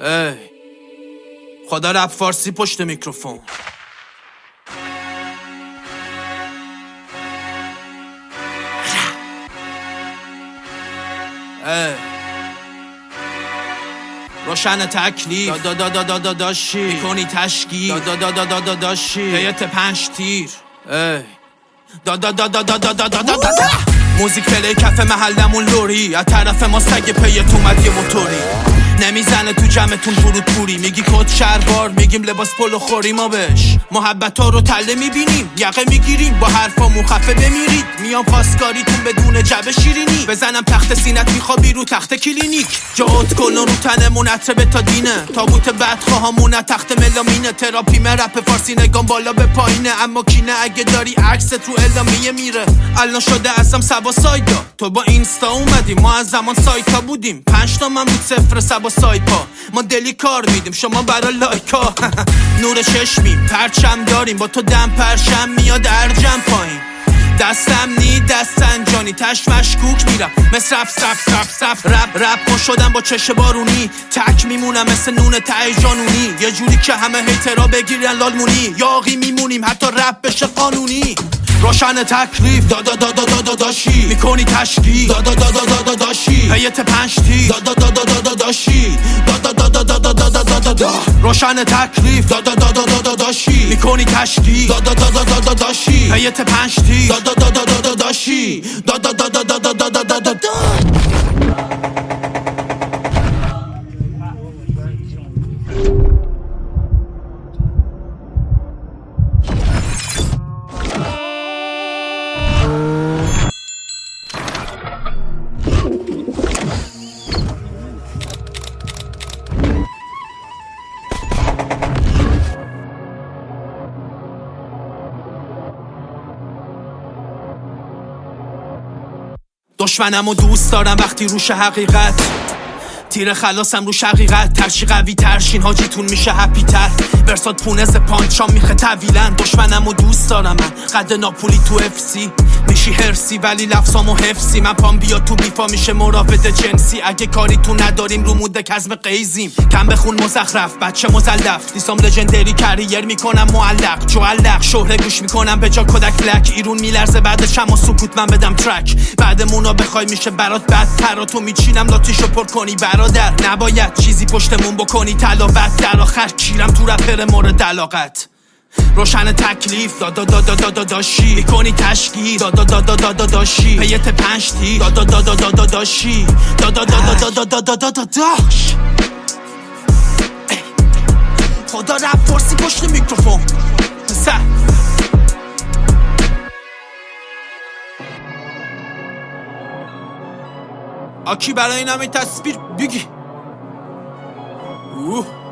ای خدا رپ فارسی پشت میکروفون. روشن تکلیف داشی میکنی تشکیل داشی هیئت 5 تیر موزیک پلی کف محلمون لوری از طرف ما سگ پیت اومد یه موتوری نمیزنه تو جمعتون ورود پوری میگی کد شهربار میگیم لباس پلو خوری ما بش محبت ها رو تله میبینیم یقه میگیریم با حرفامون خفه بمیرید میام پاسکاریتون بدون جبه شیرینی بزنم تخت سینت میخوابی رو تخت کلینیک جات کلون رو تنمون عطر تا دینه تابوت بدخواهامون تخت ملامینه تراپی رپ فارسی نگام بالا به پایینه اما کینه اگه داری عکست رو اعلامیه میره الان شده ازم سبا سایدا تو با اینستا اومدی ما از زمان سایتا بودیم 5 تا من بود 0 سبا سایپا ما دلی کار میدیم شما برا لایکا نور چشمیم پرچم داریم با تو دم پرشم میاد ارجم پایین دستم نی دستن جانی تش مشکوک میرم مثل رپ ما شدم با چش بارونی تک میمونم مثل نون ته جانونی یه جوری که همه هیترا بگیرن لالمونی یاقی میمونیم حتی رپ بشه قانونی روشن تکلیف داشی میکنی تشکیل داشی هیئت 5 تیر داشی روشن تکلیف داشی میکنی تشکیل داشی هیئت 5 تیر داشی دشمنمو دوست دارم وقتی روش حقیقت تیر خلاصم رو شقیقت ترچی قوی ترشین حاجیتون میشه هپی تر ورسات پونز پانچام میخه طویلن دشمنمو دوست دارم من قد ناپولی تو افسی میشی هرسی ولی لفظامو حفظی من پام بیا تو بیفا میشه مراود جنسی اگه کاری تو نداریم رو موده کزم قیزیم کم بخون مزخرف بچه مزلف دیسام لژندری کریر میکنم معلق جوالق شهره گوش میکنم به جا کدک بلک ایرون میلرزه بعدش هم سکوت من بدم ترک بعدمونو بخوای میشه برات بدتر تو میچینم لاتیشو پر کنی برادر نباید چیزی پشتمون بکنی تلاوت در آخر کیرم تو رپر مورد علاقت روشن تکلیف داشی میکنی تشکیل داشی هیئت 5 تیر داشی خدا رپ فارسی پشت میکروفون آکی برای این همه تصویر بگی